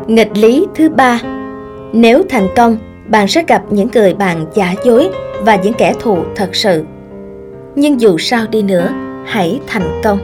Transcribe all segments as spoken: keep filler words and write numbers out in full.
Nghịch lý thứ ba. Nếu thành công, bạn sẽ gặp những người bạn giả dối và những kẻ thù thật sự. Nhưng dù sao đi nữa, hãy thành công.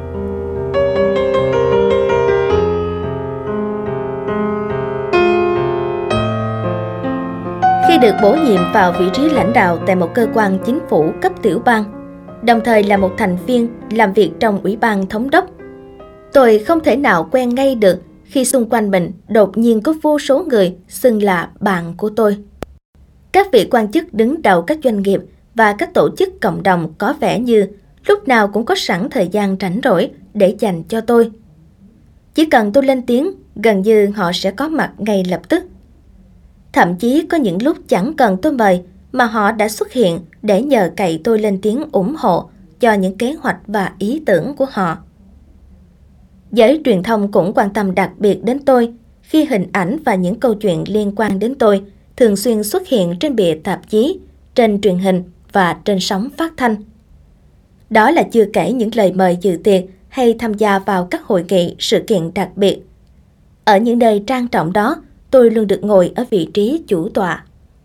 Khi được bổ nhiệm vào vị trí lãnh đạo tại một cơ quan chính phủ cấp tiểu bang, đồng thời là một thành viên làm việc trong ủy ban thống đốc, tôi không thể nào quen ngay được khi xung quanh mình đột nhiên có vô số người xưng là bạn của tôi. Các vị quan chức đứng đầu các doanh nghiệp và các tổ chức cộng đồng có vẻ như lúc nào cũng có sẵn thời gian rảnh rỗi để dành cho tôi. Chỉ cần tôi lên tiếng, gần như họ sẽ có mặt ngay lập tức. Thậm chí có những lúc chẳng cần tôi mời mà họ đã xuất hiện để nhờ cậy tôi lên tiếng ủng hộ cho những kế hoạch và ý tưởng của họ. Giới truyền thông cũng quan tâm đặc biệt đến tôi khi hình ảnh và những câu chuyện liên quan đến tôi thường xuyên xuất hiện trên bìa tạp chí, trên truyền hình và trên sóng phát thanh. Đó là chưa kể những lời mời dự tiệc hay tham gia vào các hội nghị, sự kiện đặc biệt. Ở những nơi trang trọng đó, tôi luôn được ngồi ở vị trí chủ tọa.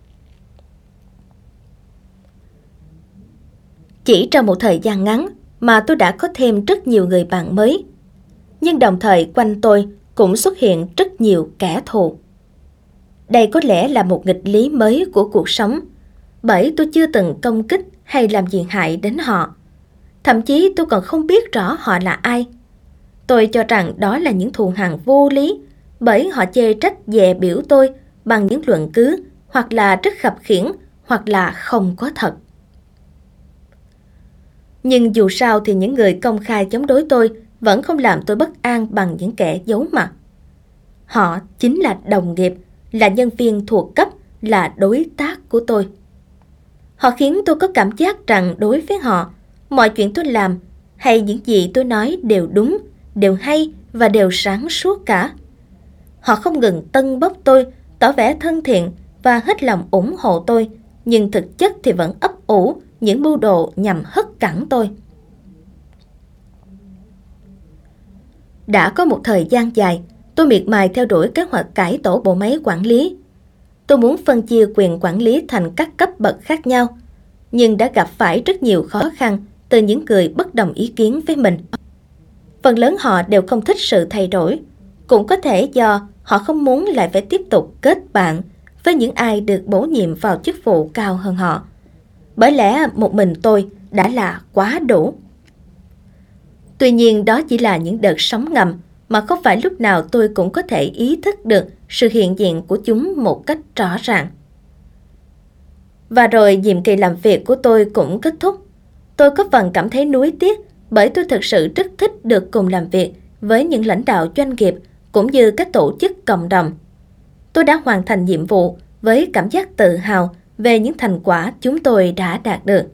Chỉ trong một thời gian ngắn mà tôi đã có thêm rất nhiều người bạn mới. Nhưng đồng thời quanh tôi cũng xuất hiện rất nhiều kẻ thù. Đây có lẽ là một nghịch lý mới của cuộc sống, bởi tôi chưa từng công kích hay làm gì hại đến họ. Thậm chí tôi còn không biết rõ họ là ai. Tôi cho rằng đó là những thù hằn vô lý, bởi họ chê trách dè biểu tôi bằng những luận cứ, hoặc là rất khập khiễng, hoặc là không có thật. Nhưng dù sao thì những người công khai chống đối tôi vẫn không làm tôi bất an bằng những kẻ giấu mặt. Họ chính là đồng nghiệp, là nhân viên thuộc cấp, là đối tác của tôi. Họ khiến tôi có cảm giác rằng đối với họ, mọi chuyện tôi làm hay những gì tôi nói đều đúng, đều hay và đều sáng suốt cả. Họ không ngừng tâng bốc tôi, tỏ vẻ thân thiện và hết lòng ủng hộ tôi, nhưng thực chất thì vẫn ấp ủ những mưu đồ nhằm hất cẳng tôi. Đã có một thời gian dài, tôi miệt mài theo đuổi kế hoạch cải tổ bộ máy quản lý. Tôi muốn phân chia quyền quản lý thành các cấp bậc khác nhau, nhưng đã gặp phải rất nhiều khó khăn từ những người bất đồng ý kiến với mình. Phần lớn họ đều không thích sự thay đổi, cũng có thể do họ không muốn lại phải tiếp tục kết bạn với những ai được bổ nhiệm vào chức vụ cao hơn họ. Bởi lẽ một mình tôi đã là quá đủ. Tuy nhiên đó chỉ là những đợt sóng ngầm mà không phải lúc nào tôi cũng có thể ý thức được sự hiện diện của chúng một cách rõ ràng. Và rồi nhiệm kỳ làm việc của tôi cũng kết thúc. Tôi có phần cảm thấy nuối tiếc bởi tôi thực sự rất thích được cùng làm việc với những lãnh đạo doanh nghiệp cũng như các tổ chức cộng đồng. Tôi đã hoàn thành nhiệm vụ với cảm giác tự hào về những thành quả chúng tôi đã đạt được.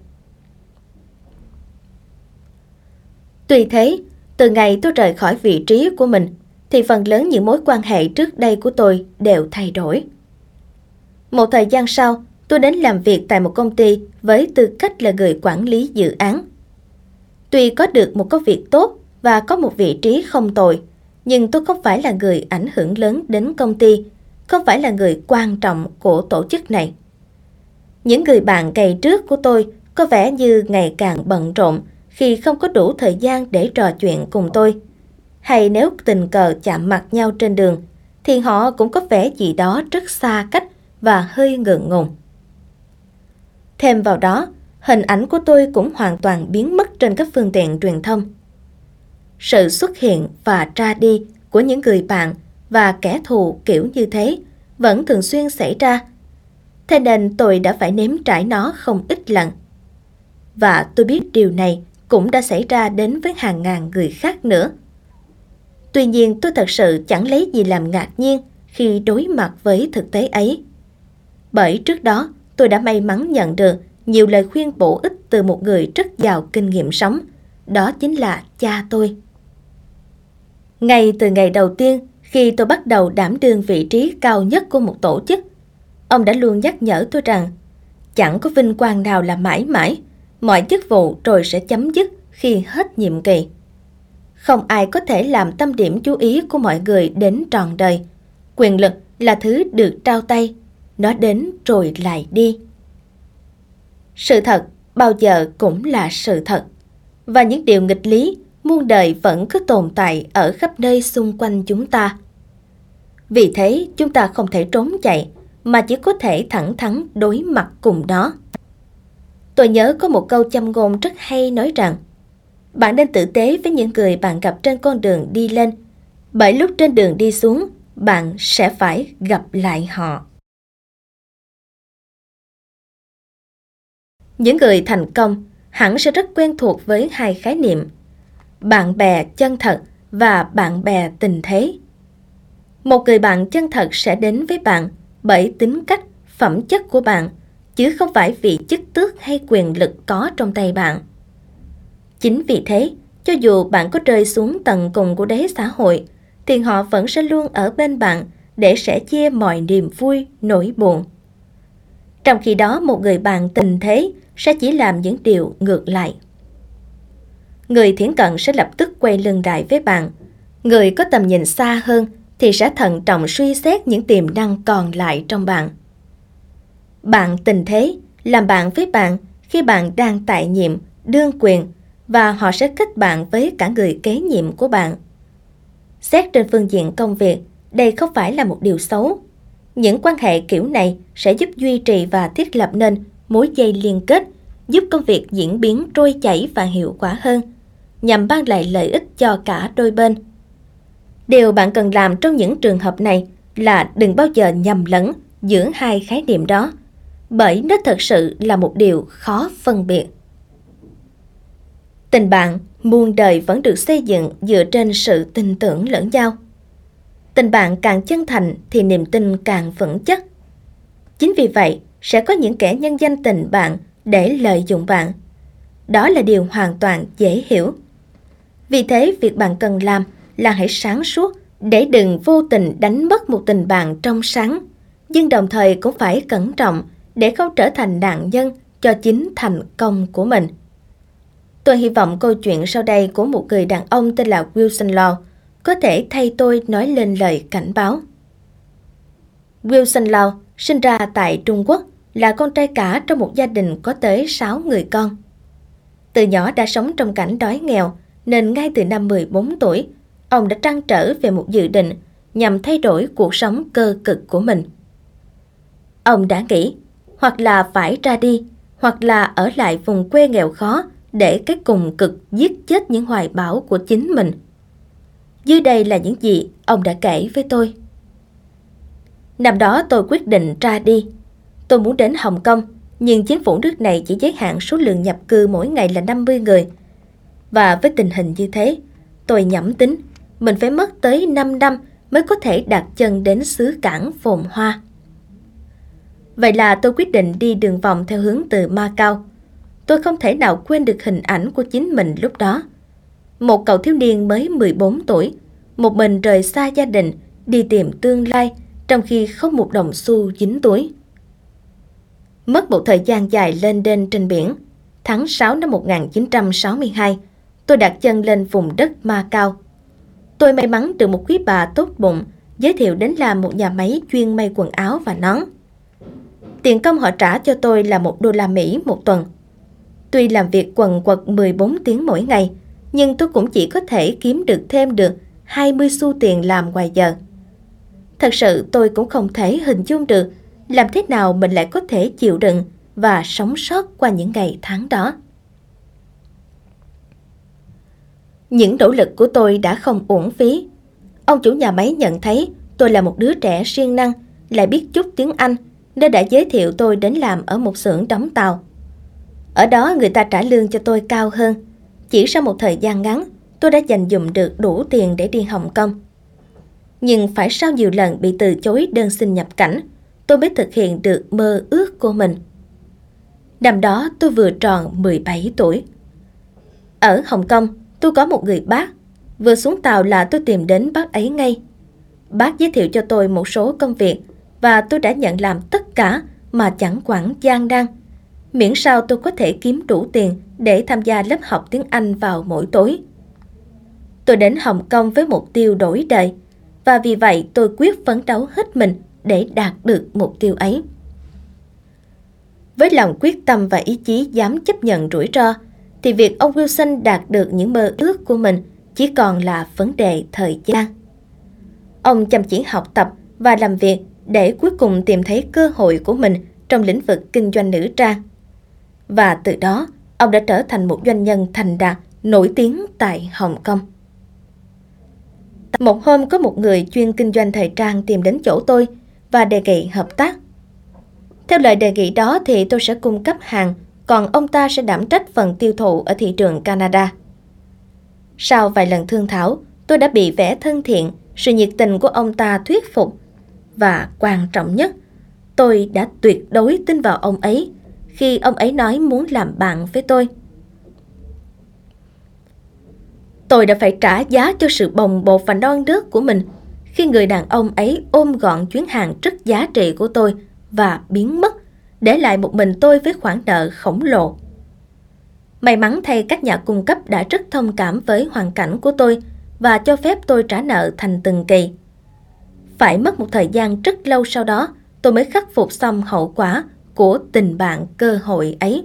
Tuy thế, từ ngày tôi rời khỏi vị trí của mình, thì phần lớn những mối quan hệ trước đây của tôi đều thay đổi. Một thời gian sau, tôi đến làm việc tại một công ty với tư cách là người quản lý dự án. Tuy có được một công việc tốt và có một vị trí không tồi, nhưng tôi không phải là người ảnh hưởng lớn đến công ty, không phải là người quan trọng của tổ chức này. Những người bạn ngày trước của tôi có vẻ như ngày càng bận rộn khi không có đủ thời gian để trò chuyện cùng tôi. Hay nếu tình cờ chạm mặt nhau trên đường, thì họ cũng có vẻ gì đó rất xa cách và hơi ngượng ngùng. Thêm vào đó, hình ảnh của tôi cũng hoàn toàn biến mất trên các phương tiện truyền thông. Sự xuất hiện và ra đi của những người bạn và kẻ thù kiểu như thế vẫn thường xuyên xảy ra. Thế nên tôi đã phải nếm trải nó không ít lần. Và tôi biết điều này cũng đã xảy ra đến với hàng ngàn người khác nữa. Tuy nhiên tôi thật sự chẳng lấy gì làm ngạc nhiên khi đối mặt với thực tế ấy. Bởi trước đó tôi đã may mắn nhận được nhiều lời khuyên bổ ích từ một người rất giàu kinh nghiệm sống. Đó chính là cha tôi. Ngay từ ngày đầu tiên khi tôi bắt đầu đảm đương vị trí cao nhất của một tổ chức, ông đã luôn nhắc nhở tôi rằng chẳng có vinh quang nào là mãi mãi, mọi chức vụ rồi sẽ chấm dứt khi hết nhiệm kỳ. Không ai có thể làm tâm điểm chú ý của mọi người đến trọn đời. Quyền lực là thứ được trao tay, nó đến rồi lại đi. Sự thật bao giờ cũng là sự thật, và những điều nghịch lý muôn đời vẫn cứ tồn tại ở khắp nơi xung quanh chúng ta. Vì thế chúng ta không thể trốn chạy, mà chỉ có thể thẳng thắn đối mặt cùng nó. Tôi nhớ có một câu châm ngôn rất hay nói rằng, bạn nên tử tế với những người bạn gặp trên con đường đi lên, bởi lúc trên đường đi xuống, bạn sẽ phải gặp lại họ. Những người thành công hẳn sẽ rất quen thuộc với hai khái niệm: bạn bè chân thật và bạn bè tình thế. Một người bạn chân thật sẽ đến với bạn bởi tính cách, phẩm chất của bạn, chứ không phải vì chức tước hay quyền lực có trong tay bạn. Chính vì thế, cho dù bạn có rơi xuống tầng cùng của đáy xã hội, thì họ vẫn sẽ luôn ở bên bạn để sẻ chia mọi niềm vui, nỗi buồn. Trong khi đó, một người bạn tình thế sẽ chỉ làm những điều ngược lại. Người thiển cận sẽ lập tức quay lưng lại với bạn. Người có tầm nhìn xa hơn thì sẽ thận trọng suy xét những tiềm năng còn lại trong bạn. Bạn tình thế làm bạn với bạn khi bạn đang tại nhiệm, đương quyền, và họ sẽ kết bạn với cả người kế nhiệm của bạn. Xét trên phương diện công việc, đây không phải là một điều xấu. Những quan hệ kiểu này sẽ giúp duy trì và thiết lập nên mối dây liên kết, giúp công việc diễn biến trôi chảy và hiệu quả hơn, nhằm mang lại lợi ích cho cả đôi bên. Điều bạn cần làm trong những trường hợp này là đừng bao giờ nhầm lẫn giữa hai khái niệm đó, bởi nó thật sự là một điều khó phân biệt. Tình bạn muôn đời vẫn được xây dựng dựa trên sự tin tưởng lẫn nhau. Tình bạn càng chân thành thì niềm tin càng vững chắc. Chính vì vậy, sẽ có những kẻ nhân danh tình bạn để lợi dụng bạn. Đó là điều hoàn toàn dễ hiểu. Vì thế, việc bạn cần làm là hãy sáng suốt để đừng vô tình đánh mất một tình bạn trong sáng, nhưng đồng thời cũng phải cẩn trọng để không trở thành nạn nhân cho chính thành công của mình. Tôi hy vọng câu chuyện sau đây của một người đàn ông tên là Wilson Law có thể thay tôi nói lên lời cảnh báo. Wilson Law sinh ra tại Trung Quốc, là con trai cả trong một gia đình có tới sáu người con. Từ nhỏ đã sống trong cảnh đói nghèo, nên ngay từ năm mười bốn tuổi, ông đã trăn trở về một dự định nhằm thay đổi cuộc sống cơ cực của mình. Ông đã nghĩ, hoặc là phải ra đi, hoặc là ở lại vùng quê nghèo khó để cái cùng cực giết chết những hoài bão của chính mình. Dưới đây là những gì ông đã kể với tôi. Năm đó tôi quyết định ra đi. Tôi muốn đến Hồng Kông, nhưng chính phủ nước này chỉ giới hạn số lượng nhập cư mỗi ngày là năm mươi người. Và với tình hình như thế, tôi nhẩm tính mình phải mất tới năm năm mới có thể đặt chân đến xứ cảng phồn hoa. Vậy là tôi quyết định đi đường vòng theo hướng từ Macau. Tôi không thể nào quên được hình ảnh của chính mình lúc đó. Một cậu thiếu niên mới mười bốn tuổi, một mình rời xa gia đình, đi tìm tương lai, trong khi không một đồng xu dính túi. Mất một thời gian dài lên đên trên biển, tháng sáu năm một nghìn chín trăm sáu mươi hai, tôi đặt chân lên vùng đất Macau. Tôi may mắn được một quý bà tốt bụng giới thiệu đến làm một nhà máy chuyên may quần áo và nón. Tiền công họ trả cho tôi là một đô la Mỹ một tuần. Tuy làm việc quần quật mười bốn tiếng mỗi ngày, nhưng tôi cũng chỉ có thể kiếm được thêm được hai mươi xu tiền làm ngoài giờ. Thật sự tôi cũng không thể hình dung được làm thế nào mình lại có thể chịu đựng và sống sót qua những ngày tháng đó. Những nỗ lực của tôi đã không uổng phí. Ông chủ nhà máy nhận thấy tôi là một đứa trẻ siêng năng, lại biết chút tiếng Anh, nên đã giới thiệu tôi đến làm ở một xưởng đóng tàu. Ở đó người ta trả lương cho tôi cao hơn. Chỉ sau một thời gian ngắn, tôi đã dành dụm được đủ tiền để đi Hồng Kông. Nhưng phải sau nhiều lần bị từ chối đơn xin nhập cảnh, tôi mới thực hiện được mơ ước của mình. Năm đó tôi vừa tròn mười bảy tuổi. Ở Hồng Kông, tôi có một người bác. Vừa xuống tàu là tôi tìm đến bác ấy ngay. Bác giới thiệu cho tôi một số công việc và tôi đã nhận làm tất cả mà chẳng quản gian nan, miễn sao tôi có thể kiếm đủ tiền để tham gia lớp học tiếng Anh vào mỗi tối. Tôi đến Hồng Kông với mục tiêu đổi đời, và vì vậy tôi quyết phấn đấu hết mình để đạt được mục tiêu ấy. Với lòng quyết tâm và ý chí dám chấp nhận rủi ro, thì việc ông Wilson đạt được những mơ ước của mình chỉ còn là vấn đề thời gian. Ông chăm chỉ học tập và làm việc để cuối cùng tìm thấy cơ hội của mình trong lĩnh vực kinh doanh nữ trang. Và từ đó, ông đã trở thành một doanh nhân thành đạt, nổi tiếng tại Hồng Kông. Một hôm có một người chuyên kinh doanh thời trang tìm đến chỗ tôi và đề nghị hợp tác. Theo lời đề nghị đó thì tôi sẽ cung cấp hàng, còn ông ta sẽ đảm trách phần tiêu thụ ở thị trường Canada. Sau vài lần thương thảo, tôi đã bị vẻ thân thiện, sự nhiệt tình của ông ta thuyết phục. Và quan trọng nhất, tôi đã tuyệt đối tin vào ông ấy khi ông ấy nói muốn làm bạn với tôi. Tôi đã phải trả giá cho sự bồng bột và non nớt của mình khi người đàn ông ấy ôm gọn chuyến hàng rất giá trị của tôi và biến mất, để lại một mình tôi với khoản nợ khổng lồ. May mắn thay, các nhà cung cấp đã rất thông cảm với hoàn cảnh của tôi và cho phép tôi trả nợ thành từng kỳ. Phải mất một thời gian rất lâu sau đó, tôi mới khắc phục xong hậu quả của tình bạn cơ hội ấy.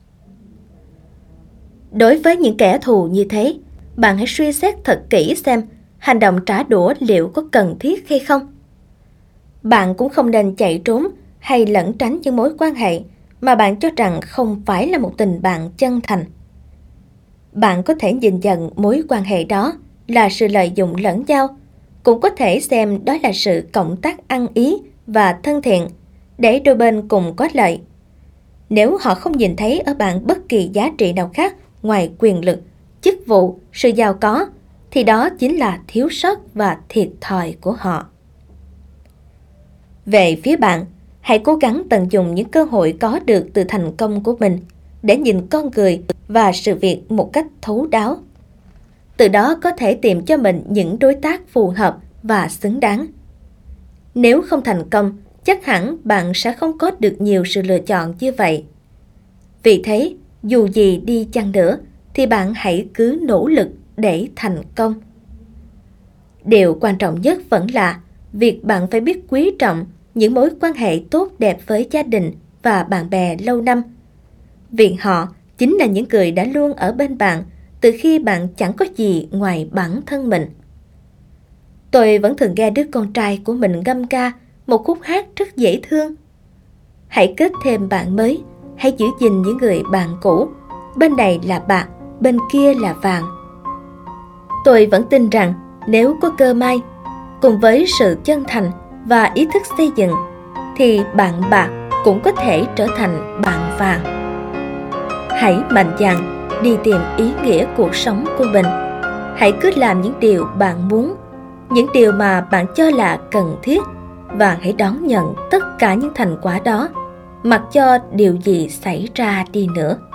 Đối với những kẻ thù như thế, bạn hãy suy xét thật kỹ xem hành động trả đũa liệu có cần thiết hay không. Bạn cũng không nên chạy trốn hay lẩn tránh những mối quan hệ mà bạn cho rằng không phải là một tình bạn chân thành. Bạn có thể nhìn nhận mối quan hệ đó là sự lợi dụng lẫn nhau, cũng có thể xem đó là sự cộng tác ăn ý và thân thiện để đôi bên cùng có lợi. Nếu họ không nhìn thấy ở bạn bất kỳ giá trị nào khác ngoài quyền lực, chức vụ, sự giàu có, thì đó chính là thiếu sót và thiệt thòi của họ. Về phía bạn, hãy cố gắng tận dụng những cơ hội có được từ thành công của mình để nhìn con người và sự việc một cách thấu đáo. Từ đó có thể tìm cho mình những đối tác phù hợp và xứng đáng. Nếu không thành công, chắc hẳn bạn sẽ không có được nhiều sự lựa chọn như vậy. Vì thế, dù gì đi chăng nữa, thì bạn hãy cứ nỗ lực để thành công. Điều quan trọng nhất vẫn là việc bạn phải biết quý trọng những mối quan hệ tốt đẹp với gia đình và bạn bè lâu năm. Vì họ chính là những người đã luôn ở bên bạn từ khi bạn chẳng có gì ngoài bản thân mình. Tôi vẫn thường nghe đứa con trai của mình ngâm ca một khúc hát rất dễ thương. Hãy kết thêm bạn mới, hãy giữ gìn những người bạn cũ. Bên này là bạc, bên kia là vàng. Tôi vẫn tin rằng nếu có cơ may, cùng với sự chân thành và ý thức xây dựng, thì bạn bạc cũng có thể trở thành bạn vàng. Hãy mạnh dạn đi tìm ý nghĩa cuộc sống của mình. Hãy cứ làm những điều bạn muốn, những điều mà bạn cho là cần thiết, và hãy đón nhận tất cả những thành quả đó, mặc cho điều gì xảy ra đi nữa.